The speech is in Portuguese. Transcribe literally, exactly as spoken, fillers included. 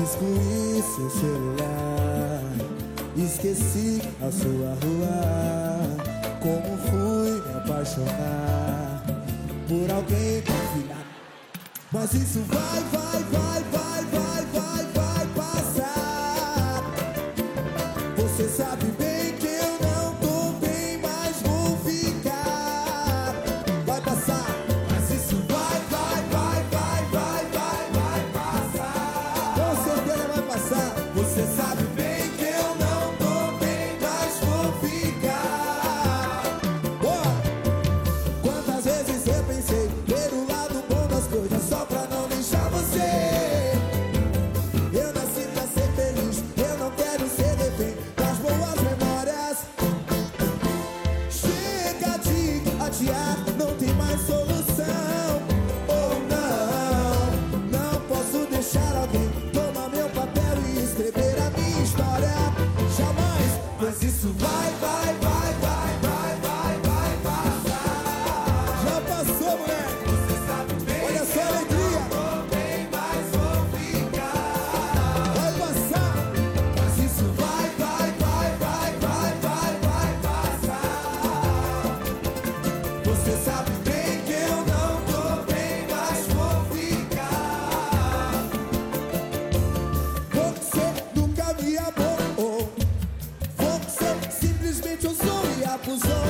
Excluí seu celular, esqueci a sua rua. Como fui me apaixonar por alguém confiar. Mas isso vai, vai, vai, vai, vai, vai, vai passar. Você sabe bem que eu não tô bem, mas vou ficar. Vai passar. Mas isso vai, vai, vai, vai, vai, vai, vai passar. Com certeza vai passar. Você sabe bem que eu não tô bem, mas vou ficar. Boa! Quantas vezes eu pensei ter o lado bom das coisas só pra não deixar você. Eu nasci pra ser feliz, eu não quero ser refém das boas memórias. Chega de adiar, não tem mais solução. Ou não, não posso deixar alguém tomar meu papel e escrever a minha história. Jamais, mas isso vai, vai, vai, vai, vai, vai, vai passar. Já passou, moleque. Você sabe bem. Olha só a alegria. Eu tô bem, mas vou ficar. Vai passar. Mas isso vai, vai, vai, vai, vai, vai, vai passar. Você sabe bem que eu não tô bem, mas vou ficar. Você nunca me amou. Você simplesmente usou e abusou.